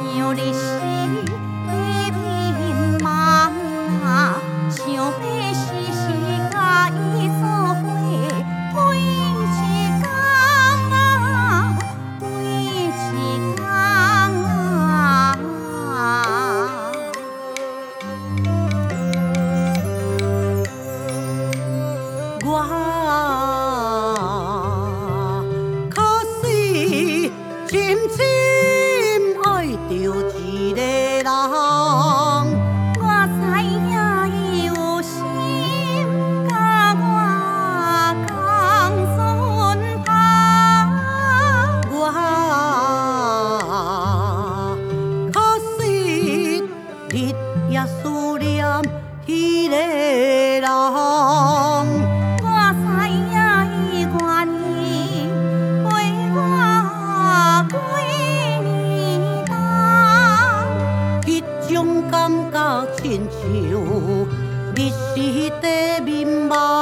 想你时会迷茫啊，想要时时甲伊做伙，每一天啊，每一天啊。我可是深深爱着一个人，我知影伊有心甲我共存旁，我可是日夜思念迄个人。我知影伊愿意陪我几年冬，迄种感觉亲像日时地眠梦。